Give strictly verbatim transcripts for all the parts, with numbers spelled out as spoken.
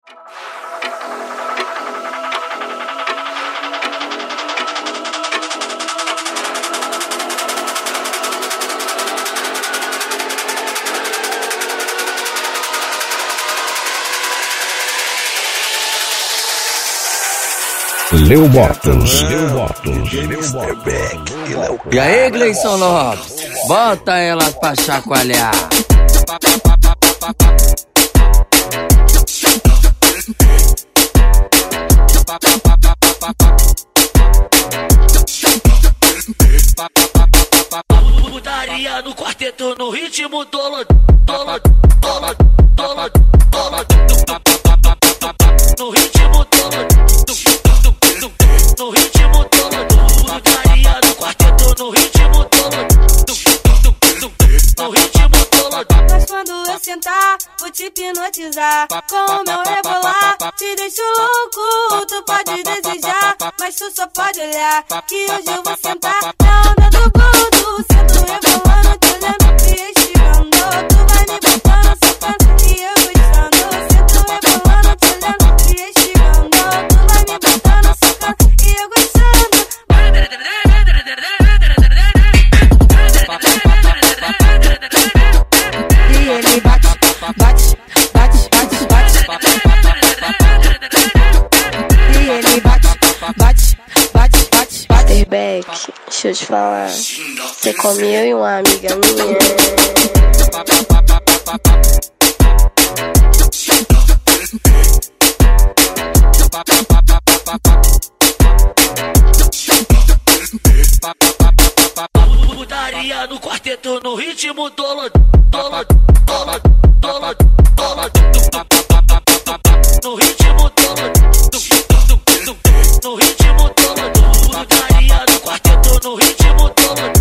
Leo Bortos, Leo Bortos, Leo Bortos. E aí, Gleison Lopes, bota ela pra chacoalhar. Putaria no quarteto, no ritmo dolo, dolo, dolo, dolo, dolo, no ritmo dolo. No ritmo todo, putaria no quarteto, no ritmo todo, no ritmo todo. Mas quando eu sentar, vou te hipnotizar. Com o meu rebolar, te deixo louco. Tu pode desejar, mas tu só pode olhar. Que hoje eu vou sentar na onda do gordo. Sento rebolando, te olhando e estirando. Tu vai me botando, sentando e eu gostando. Sento rebolando, te olhando e estirando. Tu vai me botando, sentando e eu gostando. E ele bate, bate, bate, bate, bate. E ele bate, bate, bate, bate, bate. Ei, Beck, deixa eu te falar. Você come eu e uma amiga minha. Putaria no quarteto, no ritmo dolo, dolo, dolo, dolo, dolo, no ritmo dolo, no ritmo dolo. Putaria no quarteto, no ritmo dolo,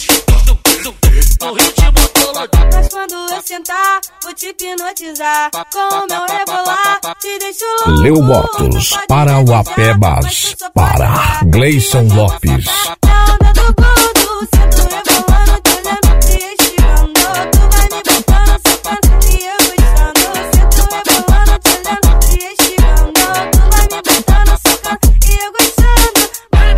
no ritmo dolo. Mas quando eu sentar, vou te hipnotizar. Com o meu rebolar, te deixo louco. Leo Bortos, para o Apebas, para Gleison Lopes. Na onda do gordo, sento rebolando, te olhando e estirando. Tu vai me botando, sentando e eu gostando. Sento rebolando, te olhando e estirando. Tu vai me botando, sentando e eu gostando.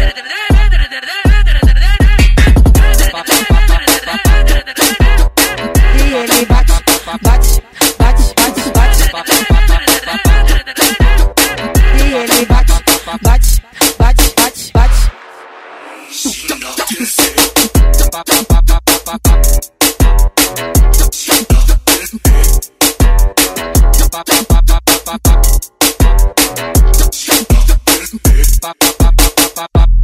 E ele bate, bate, bate, bate, bate. E ele bate, bate, bate, bate, bate. Pa pa pa pa pa pa.